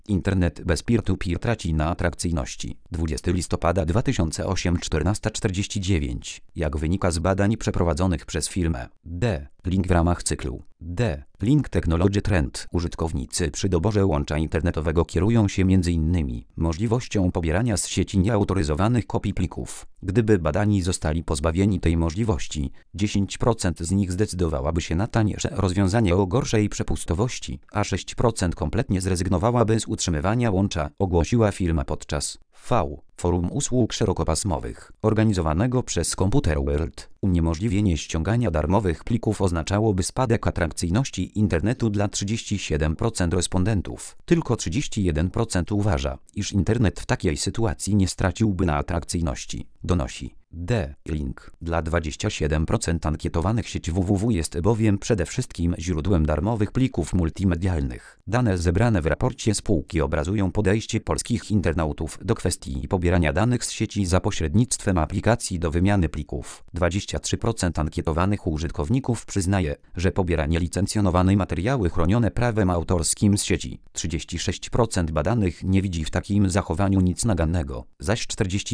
Internet bez peer-to-peer traci na atrakcyjności. 20 listopada 2008, 14:49. Jak wynika z badań przeprowadzonych przez firmę D-Link w ramach cyklu D-Link Technology Trend, użytkownicy przy doborze łącza internetowego kierują się m.in. możliwością pobierania z sieci nieautoryzowanych kopii plików. Gdyby badani zostali pozbawieni tej możliwości, 10% z nich zdecydowałaby się na tańsze rozwiązanie o gorszej przepustowości, a 6% kompletnie zrezygnowałaby z utrzymywania łącza, ogłosiła firma podczas Forum Usług Szerokopasmowych, organizowanego przez Computer World. Uniemożliwienie ściągania darmowych plików oznaczałoby spadek atrakcyjności internetu dla 37% respondentów. Tylko 31% uważa, iż internet w takiej sytuacji nie straciłby na atrakcyjności, donosi D-Link. Dla 27% ankietowanych sieć www jest bowiem przede wszystkim źródłem darmowych plików multimedialnych. Dane zebrane w raporcie spółki obrazują podejście polskich internautów do kwestii pobierania danych z sieci za pośrednictwem aplikacji do wymiany plików. 23% ankietowanych użytkowników przyznaje, że pobiera nielicencjonowane materiały chronione prawem autorskim z sieci. 36% badanych nie widzi w takim zachowaniu nic nagannego, zaś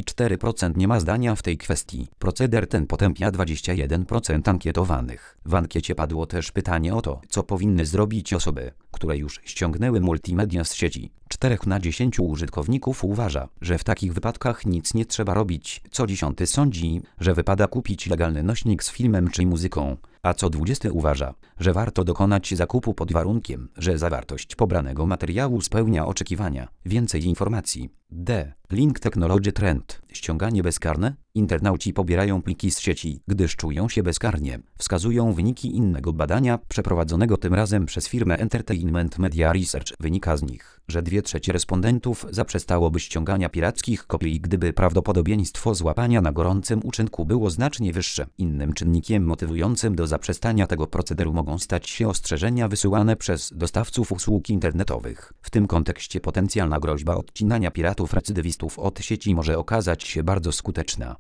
44% nie ma zdania w tej kwestii. Proceder ten potępia 21% ankietowanych. W ankiecie padło też pytanie o to, co powinny zrobić osoby, które już ściągnęły multimedia z sieci. 4 na 10 użytkowników uważa, że w takich wypadkach nic nie trzeba robić, co 10 sądzi, że wypada kupić legalny nośnik z filmem czy muzyką, a co 20 uważa, że warto dokonać zakupu pod warunkiem, że zawartość pobranego materiału spełnia oczekiwania. Więcej informacji. D-Link Technology Trend. Ściąganie bezkarne? Internauci pobierają pliki z sieci, gdyż czują się bezkarnie, wskazują wyniki innego badania przeprowadzonego tym razem przez firmę Entertainment Media Research. Wynika z nich, że 2/3 respondentów zaprzestałoby ściągania pirackich kopii, gdyby prawdopodobieństwo złapania na gorącym uczynku było znacznie wyższe. Innym czynnikiem motywującym do zaprzestania tego procederu mogą stać się ostrzeżenia wysyłane przez dostawców usług internetowych. W tym kontekście potencjalna groźba odcinania piratów recydywistów od sieci może okazać się bardzo skuteczna.